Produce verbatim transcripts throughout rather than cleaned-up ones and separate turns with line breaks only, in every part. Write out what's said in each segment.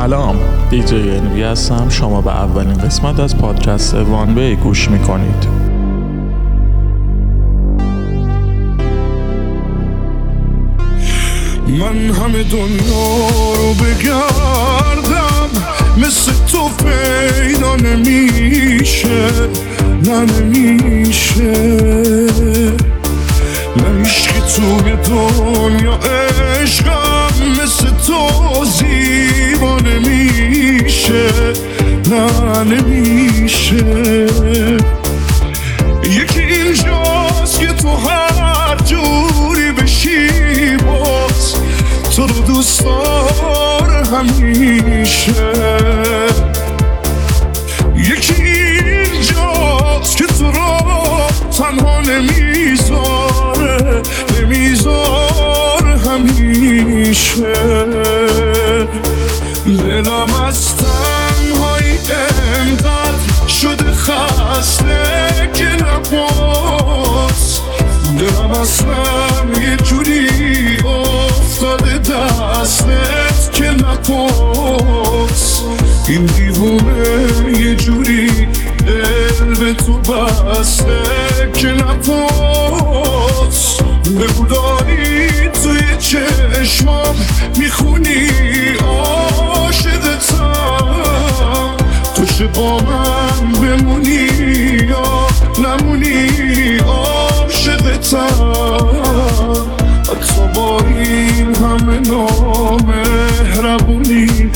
سلام، دیجی انوی هستم. شما به اولین قسمت از پادکست وان وی گوش میکنید.
من همه دنیا رو بگردم، مثل تو پیدا نمیشه، نه نمیشه. نه عشقی توی دنیا عشقم مثل تو زیبا نمیشه، نه نمیشه. یکی اینجاست که تو هر جوری بشی باز تو رو دوست داره همیشه. یکی اینجاست که تو رو تنها نمیذاره، نمیذاره همیشه. دلم از تنهایی انقدر شده خسته که نباز، دلم اصلا یه جوری افتاده دستت که نپاس. این دیوونه یه جوری دل به تو بسته که نپاس. بگو داری توی چشمام میخونی عاشقتم، تو چه با من بمونی یا نمونی عاشقتم. حتی با این همه نامهربونی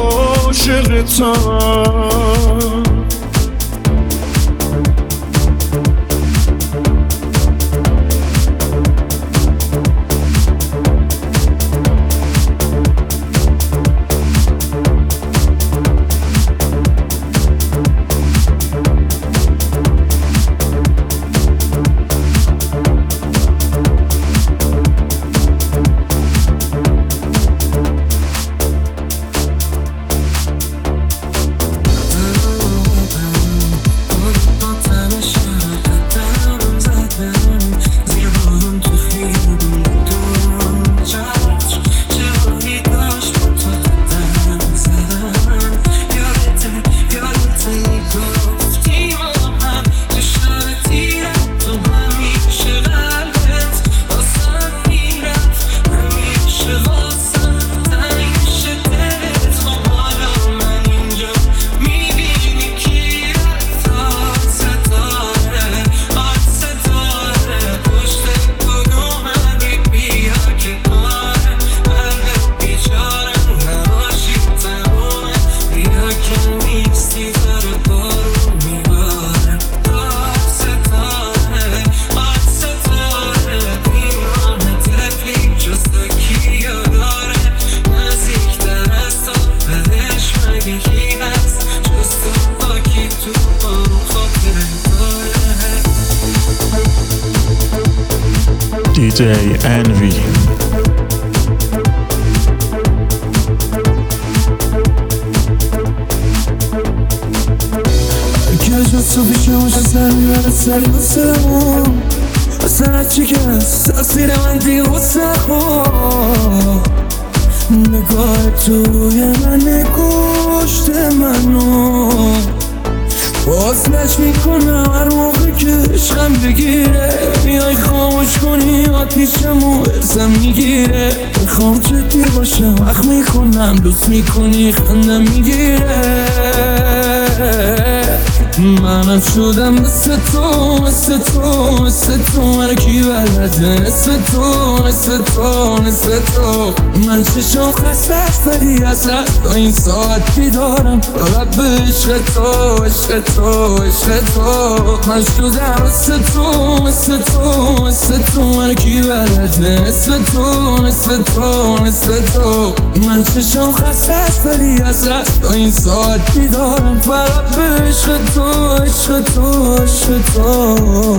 عاشقتم.
دیجی انوی.
اگه جا تو بیشه باشه سر میبره سری واسه مون، اصلا هرچی که هست تاثیر من دیگه واسه خون. نگاه توی من نگوشت منو باز نش میکنم هر موقع که عشقم بگیره. میای خاموش کنی آتیشمو ارزم میگیره. میخوام جدی باشم وقت میکنم دوست میکنی خندم میگیره. منم شدم مثل تو مثل تو مثل تو، من کی بلده مثل تو مثل تو مثل تو. من چشم خسته است ولی اصلا تا این ساعت بیدارم فقط به عشق تو عشق تو عشق تو. من شدم مثل تو مثل تو مثل تو، من کی بلده مثل تو مثل تو مثل تو. من چشم خسته است ولی اصلا تا این ساعت بیدارم فقط به عشق تو عشق تو عشق تو.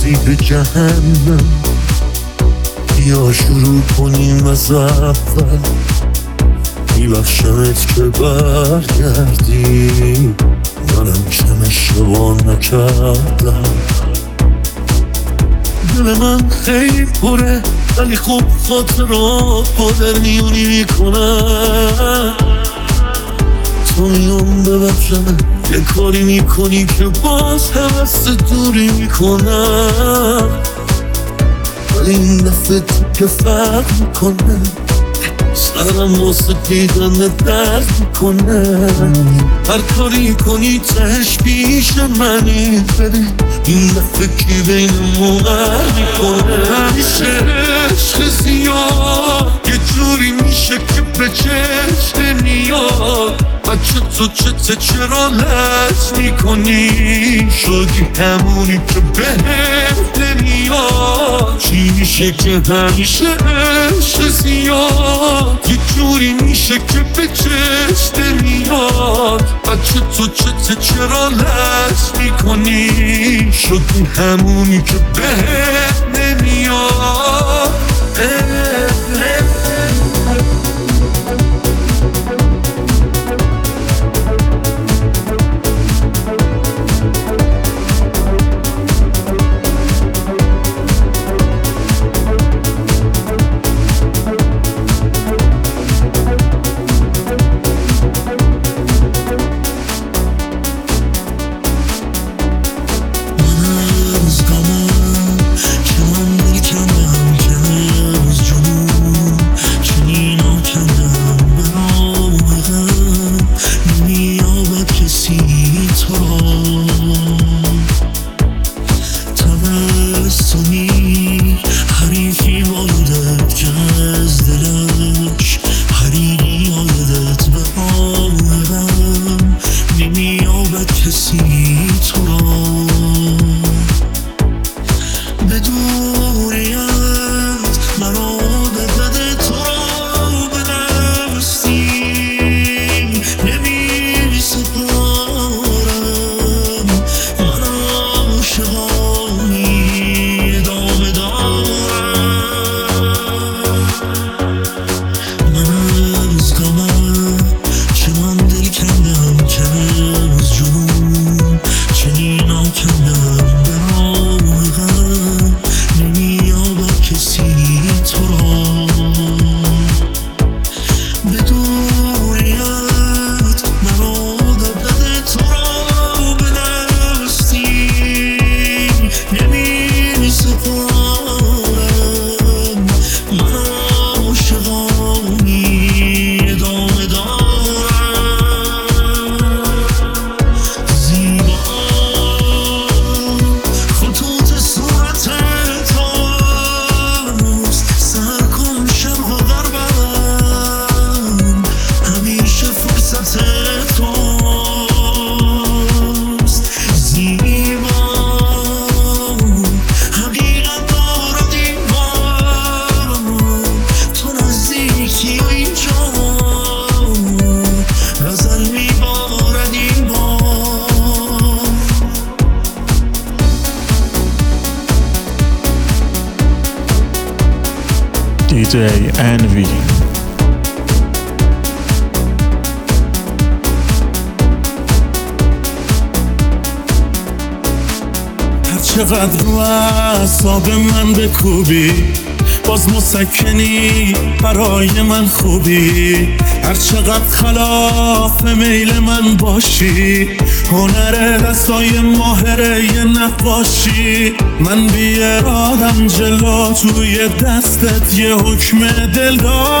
رسیدی به جهنم. بیا شروع کنیم از اول، میبخشمت که برگردی، منم کم اشتباه نکردم. دل من خیلی پره ولی خوب خاطرات با در میونی میکنم. تو میام ببخشم یه کاری میکنی که باز حوث دوری میکنم، ولی این دفعه تو که فرق میکنه، سرم واسه دیدن درد میکنه. هر کاری کنی تهش پیش منی، ببین این دفعه کی بینمون غر میکنه. همیشه عشق زیاد یه جوری میشه که به چشم نمیاد. بچه تو چته چرا لج میکنی؟ شدی همونی که بهت نمیاد. چی میشه که همیشه عشق زیاد یه جوری میشه که به چشم نمیاد. بچه تو چته چرا لج میکنی؟ شدی همونی که بهت نمیاد.
دی جی Envy.
چقدر رو اعصاب من بکوبی، باز مسکنی برای من خوبی. هر چقدر خلاف میل من باشی، هنر دستای ماهره یه نقاشی. من بی ارادم جلو توی دستت یه حکم دل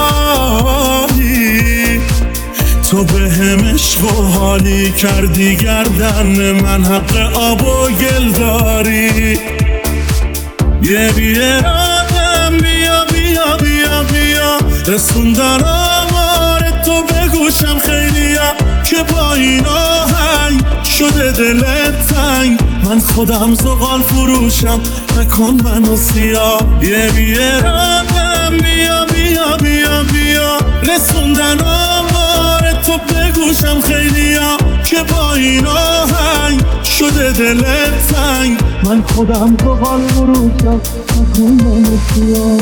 داری. تو به هم عشق و حالی کردی گردن من، حق آب و گل داری. یه بی ارادم بیا بیا بیا بیا، رسوندن آمار تو به گوشم خیلیا، که با این آهنگ شده دلت تنگ. من خودم زغال فروشم، نکن منو سیاه. یه بی ارادم بیا بیا بیا بیا، رسوندن آمار تو بگوشم خیلیا که با این آهنگ شده دلت تنگ. من خودم تو حال بروشم نکن بمسیا.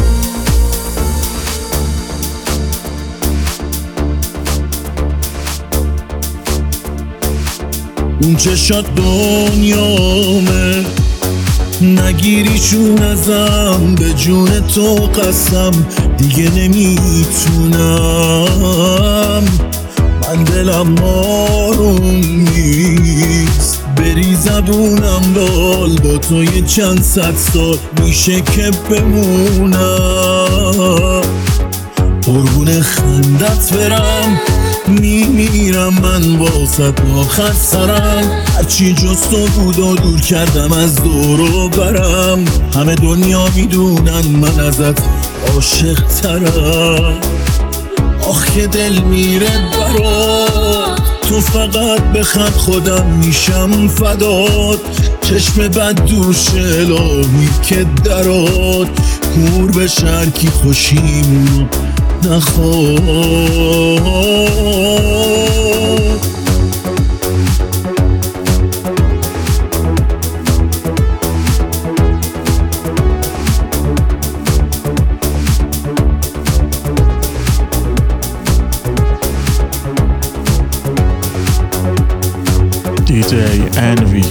اون چشات دنیامه نگیریشون ازم، به جون تو قسم دیگه نمیتونم. من دلم آروم نیست بری زبونم لال، با تو یه چند صد سال میشه که بمونم. قربون خندت برم میمیرم من واسط آخر سرم. هرچی جز تو بود و دور کردم از دور و برم. همه دنیا میدونن من ازت عاشق ترم. آخ که دل میره برات، تو فقط بخند خودم میشم فدات. چشم بد دوش الهی که درات، کور به شرکی خوشیمونو نخواد.
دی جی انوی.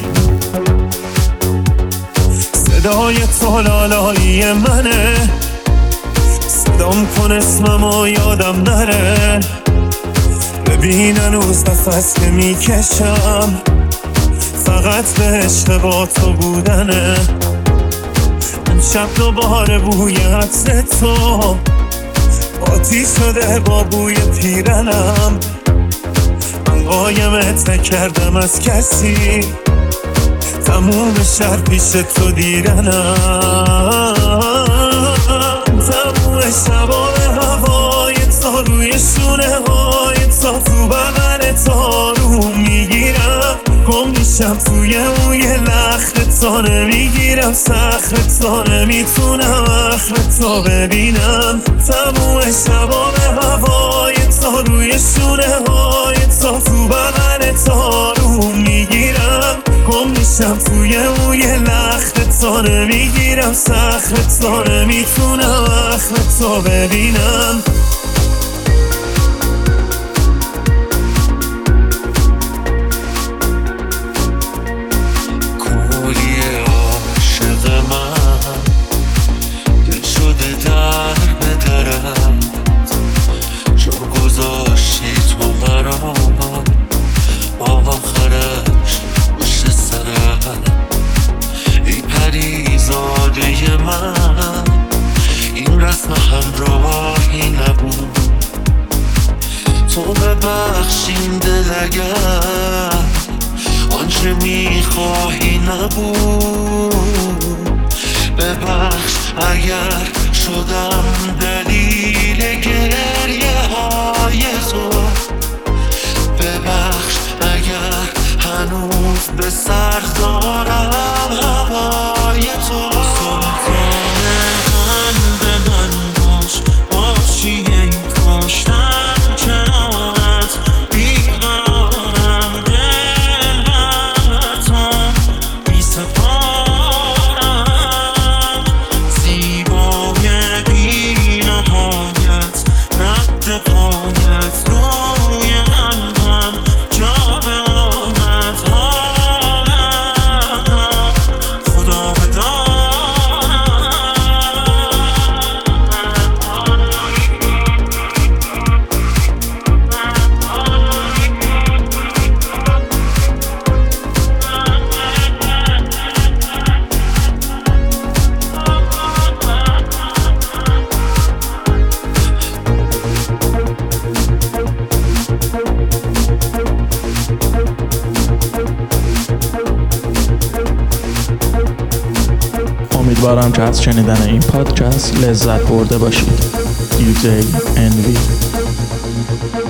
صدای تو لالایی منه، صدام کن اسممو یادم نره. ببین هنوز نفس که میکشم، فقط به عشق با تو بودنه. من شب دوباره بوی عطر تو آتیش شده با بوی پیرنم. من قایمت نکردم از کسی، تموم شهر پیش تو دیرنم. تموم شبا به هوای تا روی شونه های تا تو بغل تا رو میگیرم. گم میشم توی موی لخت تا نمیگیرم سخت تا نمیتونم آخرت تا ببینم. تموم شبا به هوای تا روی شونه های تا تو بغل تا رو میگیرم. گم میشم توی موی لخت تا نمیگیرم سخت تا نمیتونم آخرت تا ببینم.
تو ببخشین دل اگر آنچه میخواهی نبود. ببخش اگر شدم دلیل گریه های تو. ببخش اگر هنوز به سر دارم هوای تو. سلطان قلب من باش، باشی این کاشتم
امیدوارم که از شنیدن این پادکست لذت برده باشید. دی جی انوی.